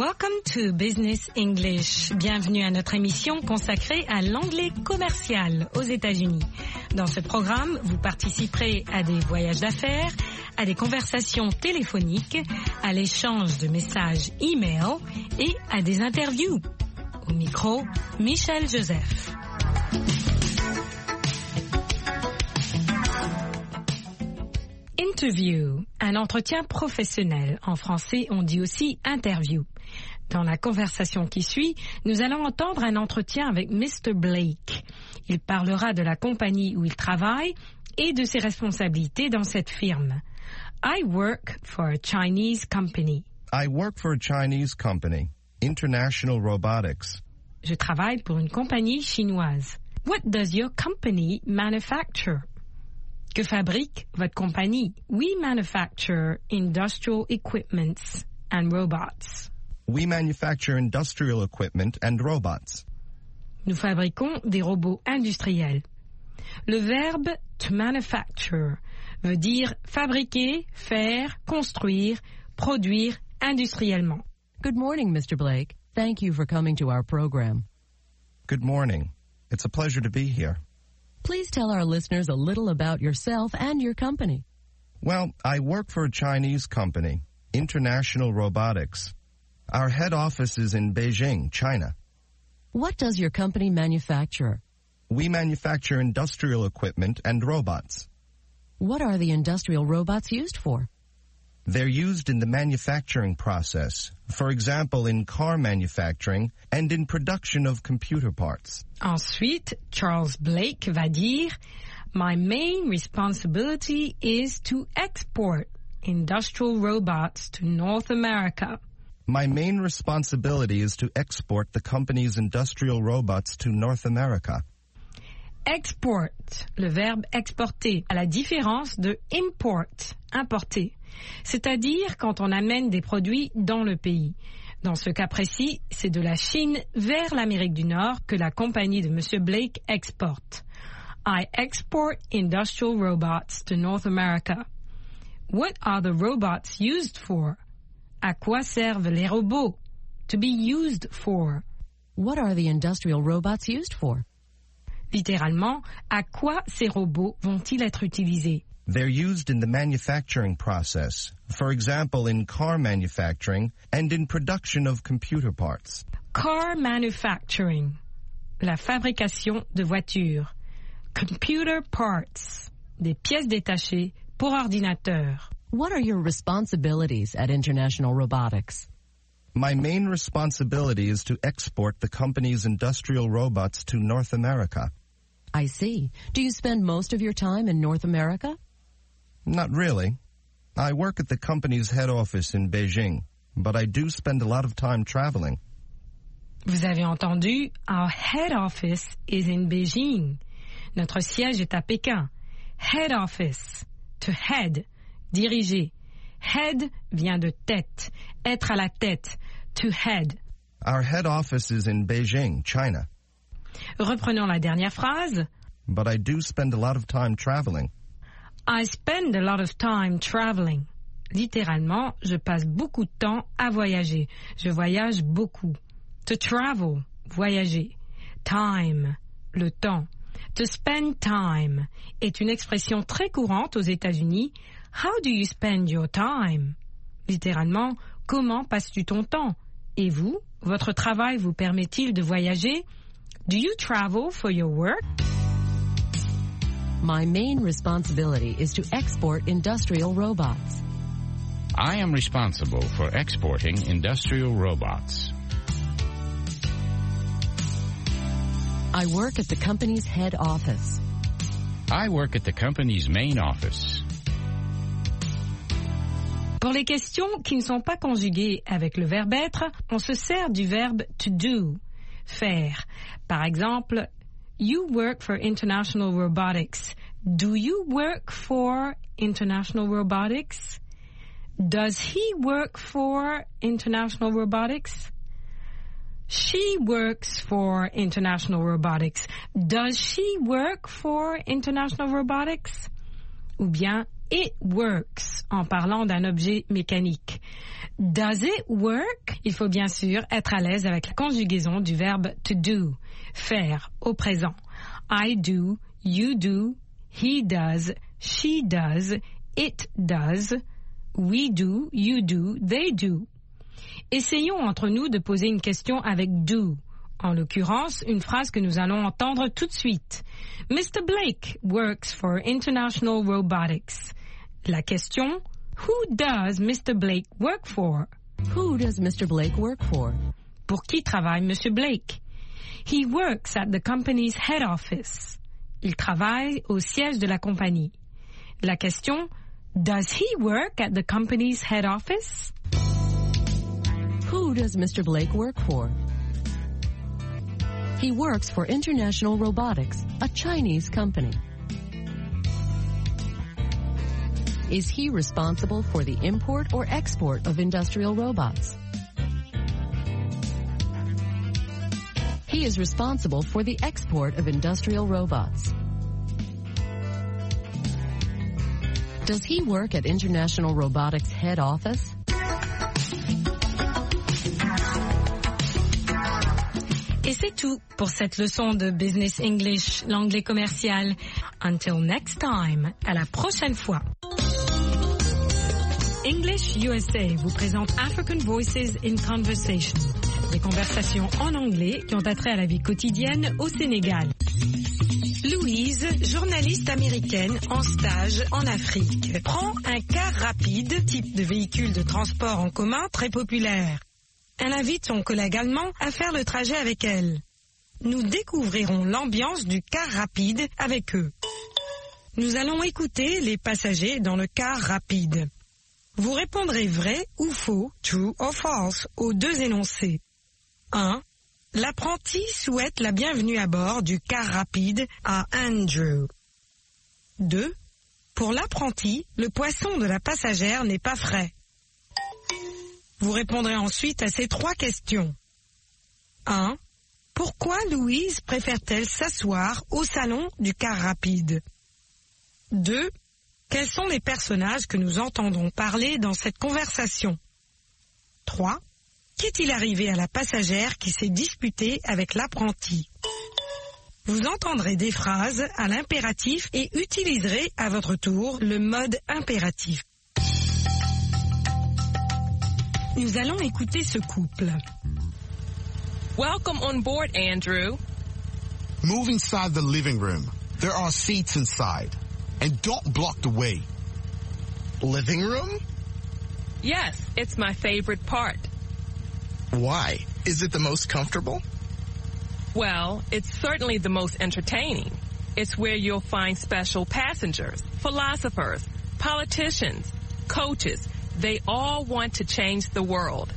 Welcome to Business English. Bienvenue à notre émission consacrée à l'anglais commercial aux États-Unis. Dans ce programme, vous participerez à des voyages d'affaires, à des conversations téléphoniques, à l'échange de messages e-mail et à des interviews. Au micro, Michel Joseph. Interview, un entretien professionnel. En français, on dit aussi interview. Dans la conversation qui suit, nous allons entendre un entretien avec Mr. Blake. Il parlera de la compagnie où il travaille et de ses responsabilités dans cette firme. I work for a Chinese company. I work for a Chinese company, International Robotics. Je travaille pour une compagnie chinoise. What does your company manufacture? Que fabrique votre compagnie? We manufacture industrial equipments and robots. We manufacture industrial equipment and robots. Nous fabriquons des robots industriels. Le verbe to manufacture veut dire fabriquer, faire, construire, produire industriellement. Good morning, Mr. Blake. Thank you for coming to our program. Good morning. It's a pleasure to be here. Please tell our listeners a little about yourself and your company. Well, I work for a Chinese company, International Robotics. Our head office is in Beijing, China. What does your company manufacture? We manufacture industrial equipment and robots. What are the industrial robots used for? They're used in the manufacturing process, for example, in car manufacturing and in production of computer parts. Ensuite, Charles Blake va dire, My main responsibility is to export industrial robots to North America. My main responsibility is to export the company's industrial robots to North America. Export, le verbe exporter, à la différence de import, importer. C'est-à-dire quand on amène des produits dans le pays. Dans ce cas précis, c'est de la Chine vers l'Amérique du Nord que la compagnie de M. Blake exporte. I export industrial robots to North America. What are the robots used for? À quoi servent les robots? To be used for. What are the industrial robots used for? Littéralement, à quoi ces robots vont-ils être utilisés? They're used in the manufacturing process, for example, in car manufacturing and in production of computer parts. Car manufacturing, la fabrication de voitures. Computer parts, des pièces détachées pour ordinateur. What are your responsibilities at International Robotics? My main responsibility is to export the company's industrial robots to North America. I see. Do you spend most of your time in North America? Not really. I work at the company's head office in Beijing, but I do spend a lot of time traveling. Vous avez entendu, our head office is in Beijing. Notre siège est à Pékin. Head office, to head, diriger. Head vient de tête, être à la tête, to head. Our head office is in Beijing, China. Reprenons la dernière phrase. But I do spend a lot of time traveling. I spend a lot of time traveling. Littéralement, je passe beaucoup de temps à voyager. Je voyage beaucoup. To travel, voyager. Time, le temps. To spend time est une expression très courante aux États-Unis. How do you spend your time? Littéralement, comment passes-tu ton temps? Et vous, votre travail vous permet-il de voyager? Do you travel for your work? My main responsibility is to export industrial robots. I am responsible for exporting industrial robots. I work at the company's head office. I work at the company's main office. Pour les questions qui ne sont pas conjuguées avec le verbe être, on se sert du verbe to do, faire. Par exemple, you work for International Robotics. Do you work for International Robotics? Does he work for International Robotics? She works for International Robotics. Does she work for International Robotics? Ou bien, it works en parlant d'un objet mécanique. Does it work? Il faut bien sûr être à l'aise avec la conjugaison du verbe to do, faire au présent. I do, you do, he does, she does, it does, we do, you do, they do. Essayons entre nous de poser une question avec do. En l'occurrence, une phrase que nous allons entendre tout de suite. Mr. Blake works for International Robotics. La question, who does Mr. Blake work for? Who does Mr. Blake work for? Pour qui travaille Monsieur Blake? He works at the company's head office. Il travaille au siège de la compagnie. La question, does he work at the company's head office? Who does Mr. Blake work for? He works for International Robotics, a Chinese company. Is he responsible for the import or export of industrial robots? He is responsible for the export of industrial robots. Does he work at International Robotics head office? Et c'est tout pour cette leçon de Business English, l'anglais commercial. Until next time, à la prochaine fois. English USA vous présente African Voices in Conversation, des conversations en anglais qui ont attrait à la vie quotidienne au Sénégal. Louise, journaliste américaine en stage en Afrique, prend un car rapide, type de véhicule de transport en commun très populaire. Elle invite son collègue allemand à faire le trajet avec elle. Nous découvrirons l'ambiance du car rapide avec eux. Nous allons écouter les passagers dans le car rapide. Vous répondrez vrai ou faux, true or false, aux deux énoncés. 1. L'apprenti souhaite la bienvenue à bord du car rapide à Andrew. 2. Pour l'apprenti, le poisson de la passagère n'est pas frais. Vous répondrez ensuite à ces 3 questions. 1. Pourquoi Louise préfère-t-elle s'asseoir au salon du car rapide? 2. Quels sont les personnages que nous entendons parler dans cette conversation? 3. Qu'est-il arrivé à la passagère qui s'est disputée avec l'apprenti? Vous entendrez des phrases à l'impératif et utiliserez à votre tour le mode impératif. Nous allons écouter ce couple. Welcome on board, Andrew. Move inside the living room. There are seats inside. And don't block the way. Living room? Yes, it's my favorite part. Why? Is it the most comfortable? Well, it's certainly the most entertaining. It's where you'll find special passengers, philosophers, politicians, coaches. They all want to change the world.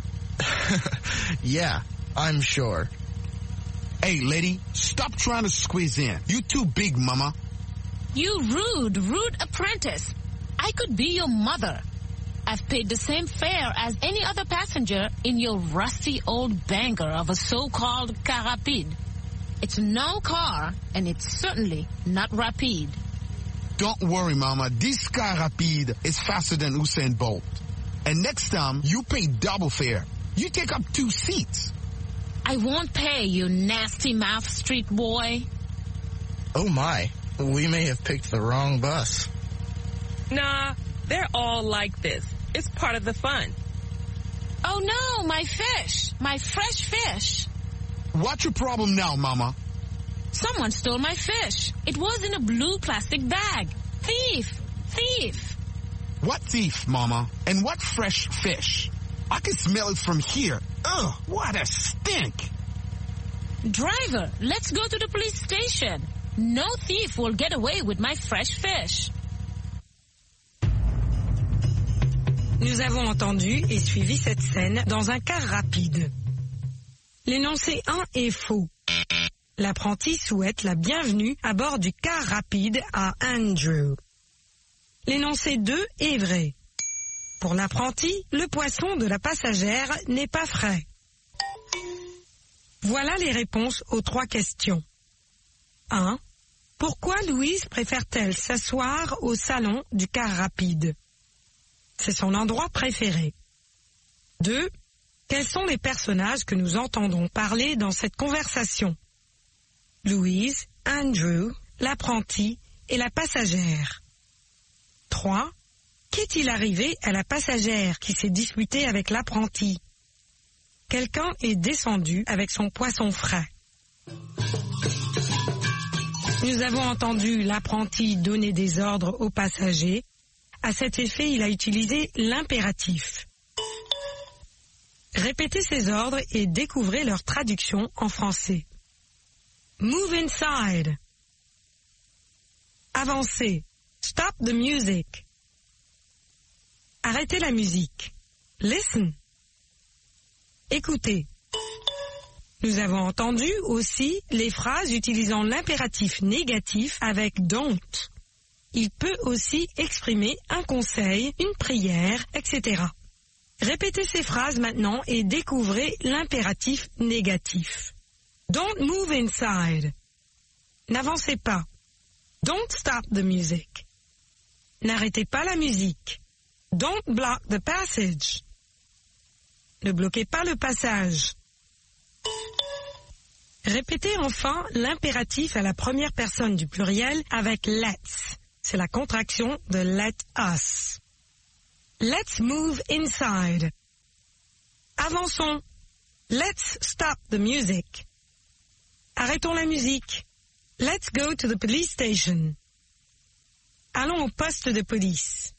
Yeah, I'm sure. Hey, lady, stop trying to squeeze in. You too big, mama. You rude apprentice. I could be your mother. I've paid the same fare as any other passenger in your rusty old banker of a so-called car rapide. It's no car, and it's certainly not rapide. Don't worry, mama. This car rapide is faster than Usain Bolt. And next time, you pay double fare. You take up 2 seats. I won't pay, you nasty mouth street boy. Oh my, we may have picked the wrong bus. Nah, they're all like this. It's part of the fun. Oh no, my fish, my fresh fish. What's your problem now, mama? Someone stole my fish. It was in a blue plastic bag. Thief! Thief! What thief, mama? And what fresh fish? I can smell it from here. Ugh, what a stink! Driver, let's go to the police station. No thief will get away with my fresh fish. Nous avons entendu et suivi cette scène dans un car rapide. L'énoncé 1 est faux. L'apprenti souhaite la bienvenue à bord du car rapide à Andrew. L'énoncé 2 est vrai. Pour l'apprenti, le poisson de la passagère n'est pas frais. Voilà les réponses aux 3 questions. 1. Pourquoi Pourquoi Louise préfère-t-elle s'asseoir au salon du car rapide? C'est son endroit préféré. 2. Quels sont les personnages que nous entendons parler dans cette conversation? Louise, Andrew, l'apprenti et la passagère. 3. Qu'est-il arrivé à la passagère qui s'est disputée avec l'apprenti? Quelqu'un est descendu avec son poisson frais. Nous avons entendu l'apprenti donner des ordres aux passagers. À cet effet, il a utilisé l'impératif. Répétez ces ordres et découvrez leur traduction en français. Move inside. Avancez. Stop the music. Arrêtez la musique. Listen. Écoutez. Nous avons entendu aussi les phrases utilisant l'impératif négatif avec don't. Il peut aussi exprimer un conseil, une prière, etc. Répétez ces phrases maintenant et découvrez l'impératif négatif. Don't move inside. N'avancez pas. Don't stop the music. N'arrêtez pas la musique. Don't block the passage. Ne bloquez pas le passage. Répétez enfin l'impératif à la première personne du pluriel avec let's. C'est la contraction de let us. Let's move inside. Avançons. Let's stop the music. Arrêtons la musique. Let's go to the police station. Allons au poste de police.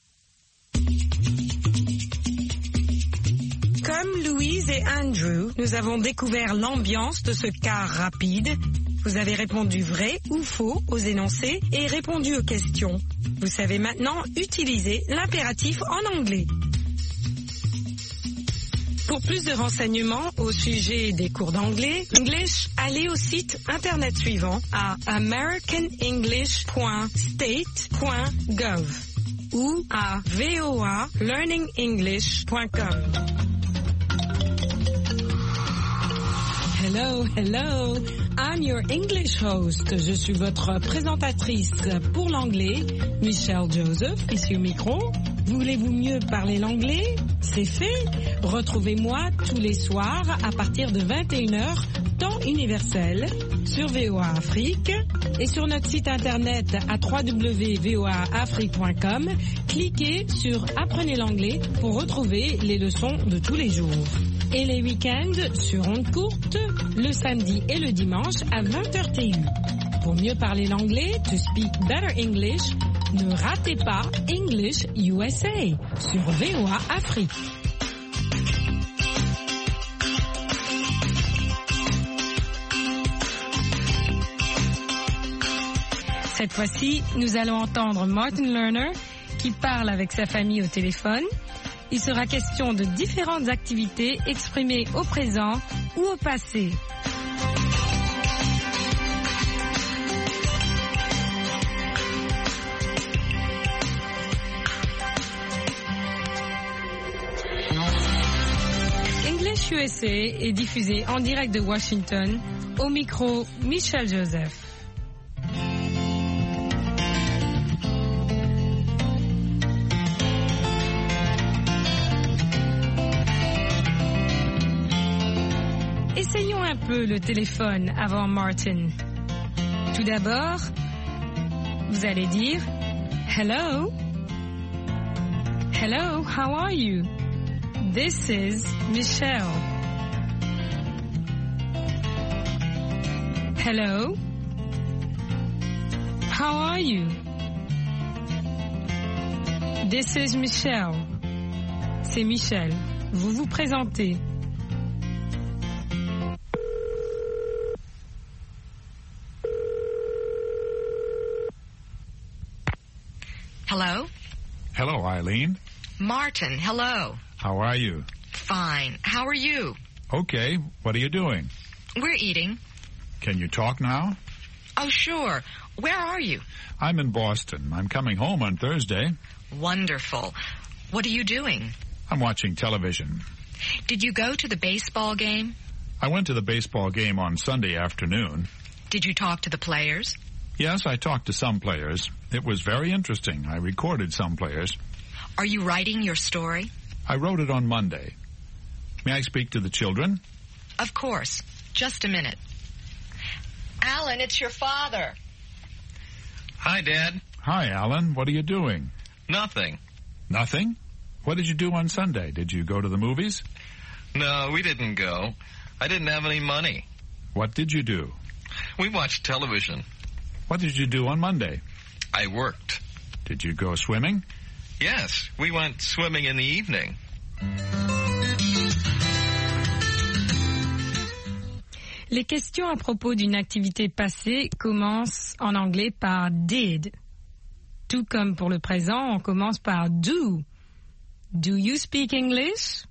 Comme Louise et Andrew, nous avons découvert l'ambiance de ce car rapide. Vous avez répondu vrai ou faux aux énoncés et répondu aux questions. Vous savez maintenant utiliser l'impératif en anglais. Pour plus de renseignements au sujet des cours d'anglais, allez au site internet suivant à americanenglish.state.gov ou à voalearningenglish.com. Hello, hello. I'm your English host. Je suis votre présentatrice pour l'anglais, Michelle Joseph, ici au micro. Voulez-vous mieux parler l'anglais? C'est fait. Retrouvez-moi tous les soirs à partir de 21h, temps universel, sur VOA Afrique et sur notre site internet à www.voaafrique.com. Cliquez sur Apprenez l'anglais pour retrouver les leçons de tous les jours. Et les week-ends sur ondes courtes, le samedi et le dimanche à 20h TU. Pour mieux parler l'anglais, to speak better English, ne ratez pas English USA sur VOA Afrique. Cette fois-ci, nous allons entendre Martin Lerner qui parle avec sa famille au téléphone. Il sera question de différentes activités exprimées au présent ou au passé. English USA est diffusé en direct de Washington. Au micro, Michelle Joseph. Essayons un peu le téléphone avant Martin. Tout d'abord, vous allez dire Hello. Hello, how are you? This is Michelle. Hello. How are you? This is Michelle. C'est Michel. Vous vous présentez. Hello? Hello, Eileen. Martin, hello. How are you? Fine. How are you? Okay. What are you doing? We're eating. Can you talk now? Oh, sure. Where are you? I'm in Boston. I'm coming home on Thursday. Wonderful. What are you doing? I'm watching television. Did you go to the baseball game? I went to the baseball game on Sunday afternoon. Did you talk to the players? Yes, I talked to some players. It was very interesting. I recorded some players. Are you writing your story? I wrote it on Monday. May I speak to the children? Of course. Just a minute. Alan, it's your father. Hi, Dad. Hi, Alan. What are you doing? Nothing. Nothing? What did you do on Sunday? Did you go to the movies? No, we didn't go. I didn't have any money. What did you do? We watched television. What did you do on Monday? I worked. Did you go swimming? Yes, we went swimming in the evening. Les questions à propos d'une activité passée commencent en anglais par did. Tout comme pour le présent, on commence par do. Do you speak English?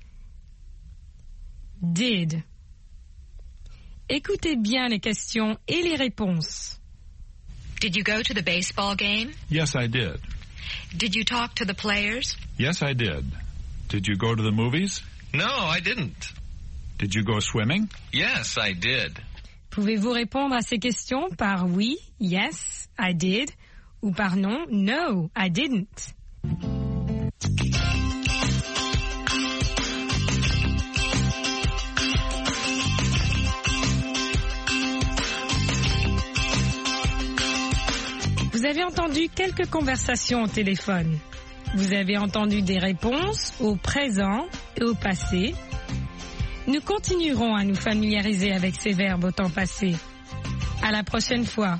Did. Écoutez bien les questions et les réponses. Did you go to the baseball game? Yes, I did. Did you talk to the players? Yes, I did. Did you go to the movies? No, I didn't. Did you go swimming? Yes, I did. Pouvez-vous répondre à ces questions par oui, yes, I did, ou par non, no, I didn't? Vous avez entendu quelques conversations au téléphone. Vous avez entendu des réponses au présent et au passé. Nous continuerons à nous familiariser avec ces verbes au temps passé. À la prochaine fois.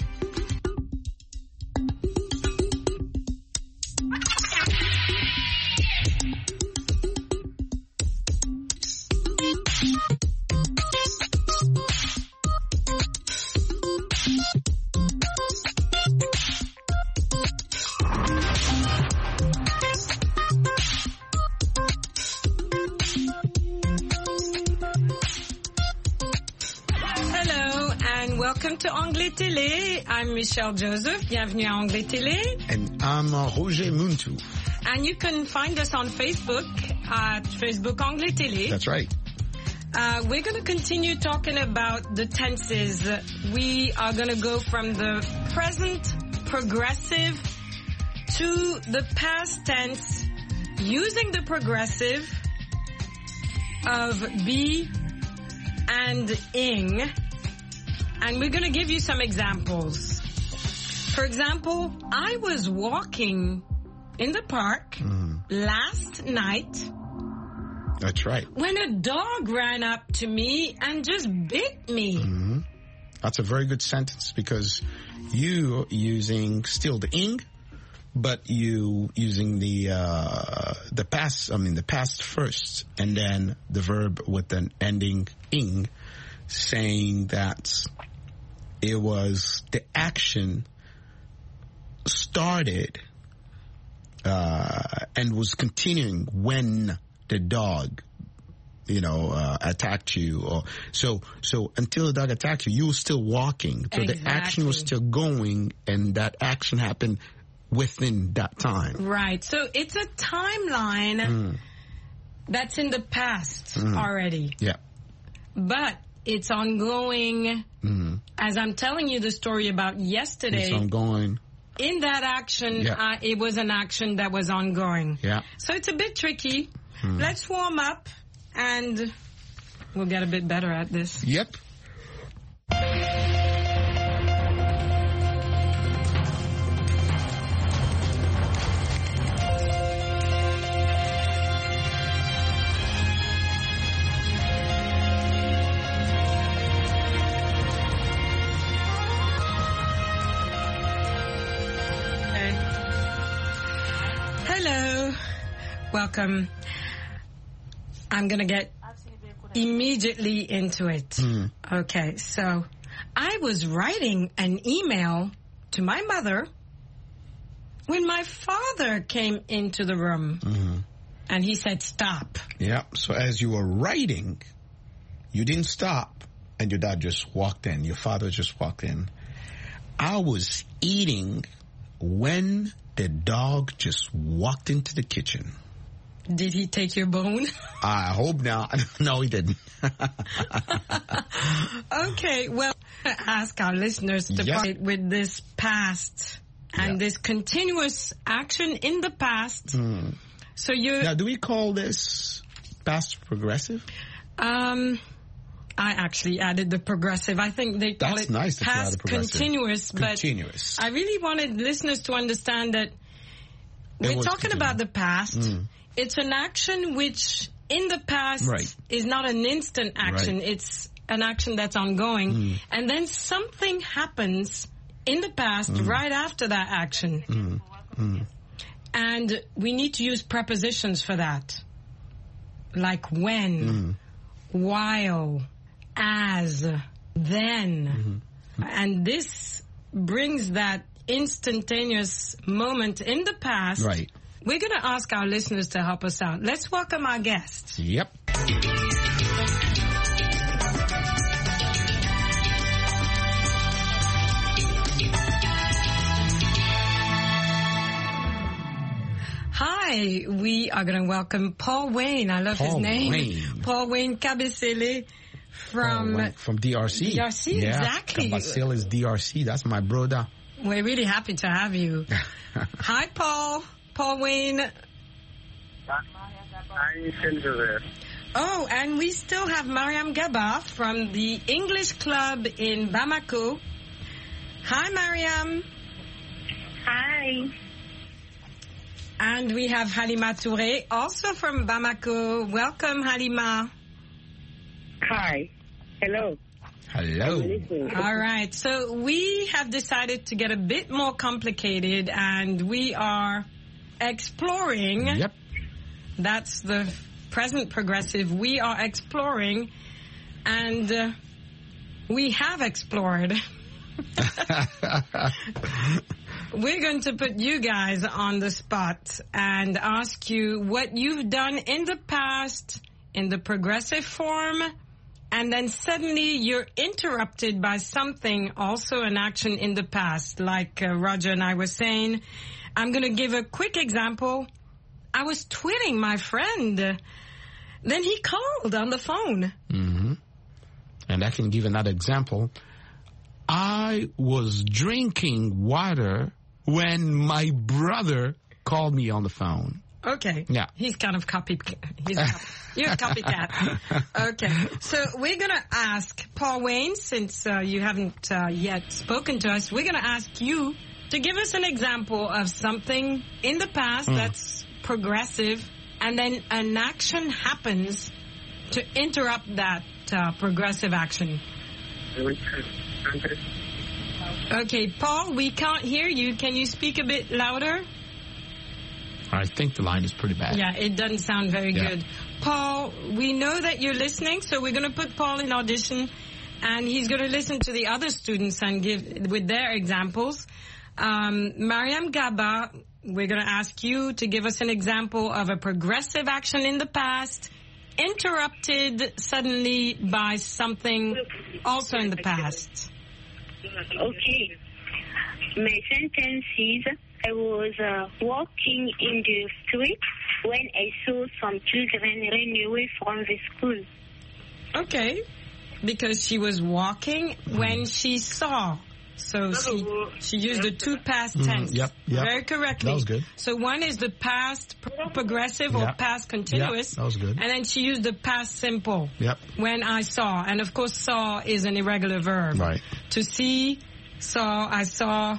Welcome to Anglais Télé. I'm Michelle Joseph. Bienvenue à Anglais Télé. And I'm Roger Muntu. And you can find us on Facebook at Facebook Anglais Télé. That's right. We're going to continue talking about the tenses. We are going to go from the present progressive to the past tense using the progressive of be and ing. And we're going to give you some examples. For example, I was walking in the park last night. That's right. When a dog ran up to me and just bit me. Mm-hmm. That's a very good sentence because you using still the ing, but you using the past, the past first, and then the verb with an ending ing, saying that it was the action started and was continuing when the dog, attacked you. Or so until the dog attacked you, you were still walking. So exactly. The action was still going, and that action happened within that time. Right. So it's a timeline that's in the past already. Yeah. But it's ongoing. As I'm telling you the story about yesterday. It's ongoing. In that action, it was an action that was ongoing. Yeah. So it's a bit tricky. Let's warm up, and we'll get a bit better at this. Yep. Welcome. I'm going to get immediately into it. Okay, so I was writing an email to my mother when my father came into the room. And he said, stop. Yeah, so as you were writing, you didn't stop, and your dad just walked in. Your father just walked in. I was eating when the dog just walked into the kitchen. Did he take your bone? I hope not. No, he didn't. Okay, well, ask our listeners to fight with this past and this continuous action in the past. So now, do we call this past progressive? I actually added the progressive. I think they call it past continuous. But I really wanted listeners to understand that we're talking about the past. It's an action which, in the past, is not an instant action. It's an action that's ongoing. And then something happens in the past right after that action. And we need to use prepositions for that. Like when, while, as, then. And this brings that instantaneous moment in the past. Right. We're going to ask our listeners to help us out. Let's welcome our guests. Yep. Hi, we are going to welcome Paul Wayne. I love his name. Paul Wayne Kabasele from DRC. DRC, exactly. Kabasele is DRC. That's my brother. We're really happy to have you. Hi, Paul. Paul Wayne. I'm still there. Oh, and we still have Mariam Gaba from the English Club in Bamako. Hi, Mariam. Hi. And we have Halima Touré, also from Bamako. Welcome, Halima. Hi. Hello. Hello. All right. So we have decided to get a bit more complicated, and we are exploring. Yep. That's the present progressive. We are exploring, and we have explored. We're going to put you guys on the spot and ask you what you've done in the past in the progressive form, and then suddenly you're interrupted by something, also an action in the past, like Roger and I were saying. I'm going to give a quick example. I was tweeting my friend. Then he called on the phone. And I can give another example. I was drinking water when my brother called me on the phone. Okay. Yeah. He's kind of you're a copycat. Okay. So we're going to ask Paul Wayne, since you haven't yet spoken to us, we're going to ask you to give us an example of something in the past that's progressive, and then an action happens to interrupt that progressive action. Okay, Paul, we can't hear you. Can you speak a bit louder? I think the line is pretty bad. Yeah, it doesn't sound very good. Paul, we know that you're listening, so we're going to put Paul in audition, and he's going to listen to the other students and give with their examples. Mariam Gaba, we're going to ask you to give us an example of a progressive action in the past, interrupted suddenly by something also in the past. Okay. My sentence is, I was walking in the street when I saw some children run away from the school. Okay. Because she was walking when she saw. So she used the two past tense. Yep. Very correctly. That was good. So one is the past progressive or past continuous. That was good. And then she used the past simple. Yep. When I saw. And of course saw is an irregular verb. Right. To see, saw, I saw.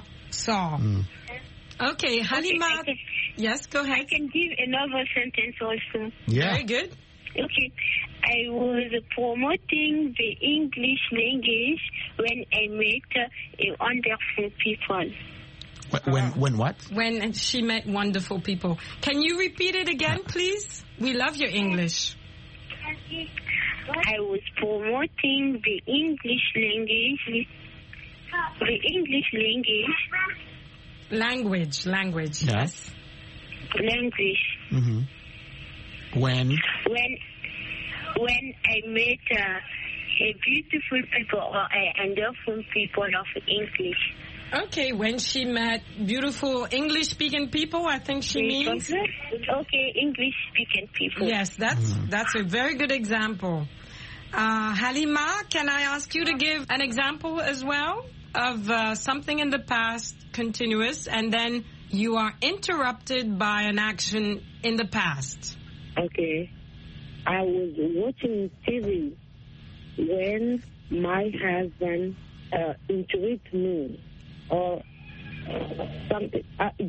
Okay, Halima. Yes, go ahead. I can give another sentence also. Yeah. Very good. Okay. I was promoting the English language when I met wonderful people. When what? When she met wonderful people. Can you repeat it again, please? We love your English. I was promoting the English language. Language. Yeah. Yes. Language. Mm-hmm. When I met a beautiful people or a wonderful people of English. Okay, when she met beautiful English-speaking people, I think she means. Okay, English-speaking people. Yes, that's a very good example. Halima, can I ask you to give an example as well of something in the past, continuous, and then you are interrupted by an action in the past? Okay. I was watching TV when my husband interrupted me or something.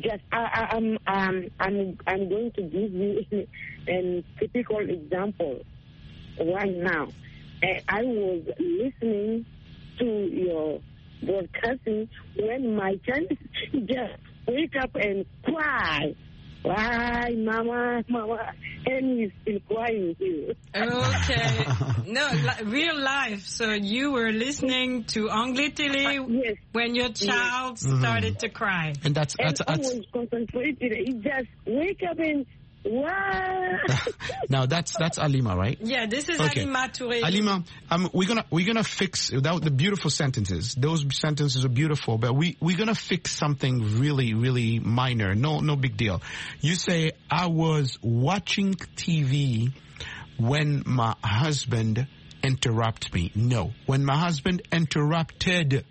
I'm going to give you a typical example right now. I was listening to your broadcasting when my child just wake up and cry. Why, mama, and he's still crying too. Okay. No, real life. So you were listening to Anglais Télé yes. when your child started to cry. And that's I was concentrated. He just wake up and wow. Now that's Alima, right? Yeah, this is okay. Alima Touré. Alima, we're gonna fix without the beautiful sentences. Those sentences are beautiful, but we're gonna fix something really, really minor. No big deal. You say, I was watching TV when my husband interrupted me. No, when my husband interrupted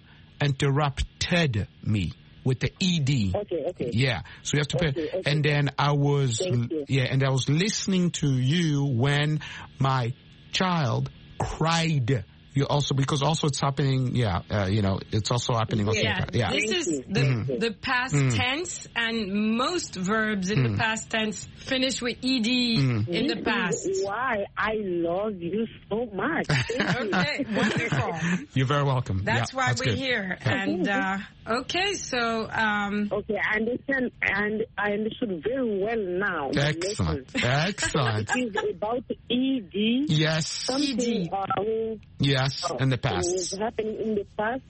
me. With the ED. Okay. Yeah. So you have to pay. Okay. And then I was listening to you when my child cried. You also, because also it's happening, it's also happening. Also yeah. This is the past tense, and most verbs in the past tense finish with ED in the past. Why I love you so much. Okay, wonderful. You're very welcome. That's why we're here. And, okay, so... Okay, I understand, and I understood very well now. Excellent. Excellent. It's about ED. Yes. Something, yes, in the past. Was happening in the past.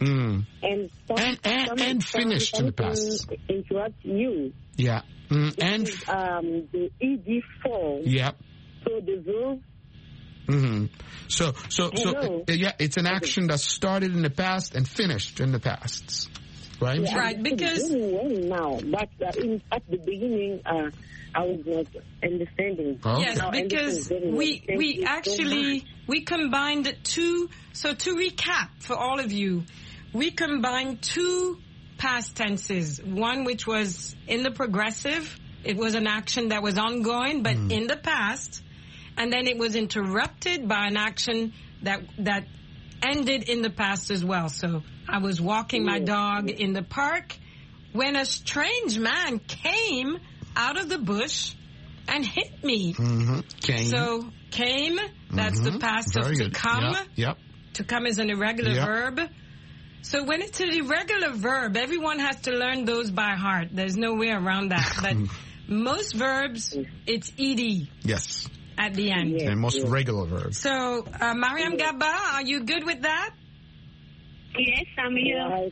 And finished in the past. Interrupt you. Yeah. And the ED form. Yep. So the verb. So it's an action that started in the past and finished in the past, right? Yeah, right, because now, but at the beginning, I was not understanding. Okay. Yes, because we actually combined two. So to recap for all of you, we combined two past tenses. One which was in the progressive. It was an action that was ongoing, but in the past. And then it was interrupted by an action that ended in the past as well. So I was walking my dog in the park when a strange man came out of the bush and hit me. Came. So came, that's the past of to come. Yep. To come is an irregular verb. So when it's an irregular verb, everyone has to learn those by heart. There's no way around that. But most verbs, it's ED. Yes. At the end. Yes, and most regular verbs. So, Mariam Gaba, are you good with that? Yes, I'm here.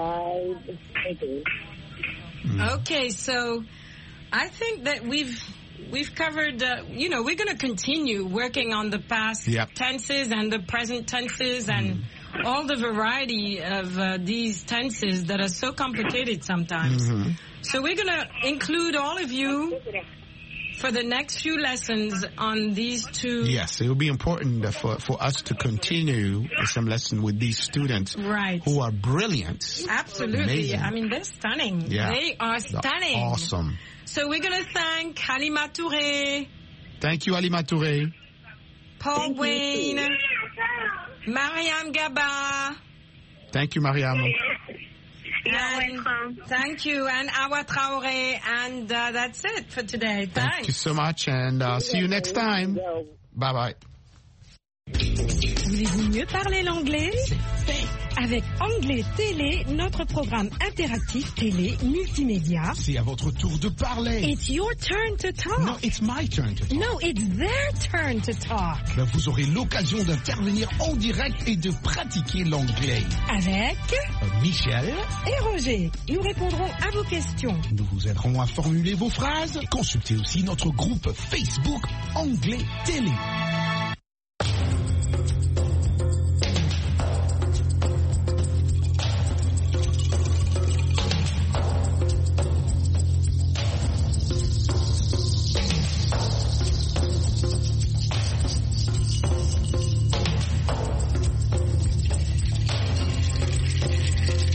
Okay, so I think that we've covered, we're going to continue working on the past tenses and the present tenses and all the variety of these tenses that are so complicated sometimes. So we're going to include all of you for the next few lessons on these two. Yes, it will be important for us to continue some lesson with these students who are brilliant. Absolutely. Amazing. I mean, they're stunning. Yeah. They are stunning. They're awesome. So we're going to thank Halima Touré. Thank you, Halima Touré. Paul Wayne. Mariam Gaba. Thank you, Mariam. You're welcome. Thank you, and Awa Traoré, and that's it for today. Thanks. Thank you so much, and see you next time. Bye-bye. Voulez-vous mieux parler l'anglais? Avec Anglais Télé, notre programme interactif télé multimédia. C'est à votre tour de parler. It's your turn to talk. No, it's my turn to talk. No, it's their turn to talk. Ben, vous aurez l'occasion d'intervenir en direct et de pratiquer l'anglais. Avec Michel et Roger. Nous répondrons à vos questions. Nous vous aiderons à formuler vos phrases. Consultez aussi notre groupe Facebook Anglais Télé.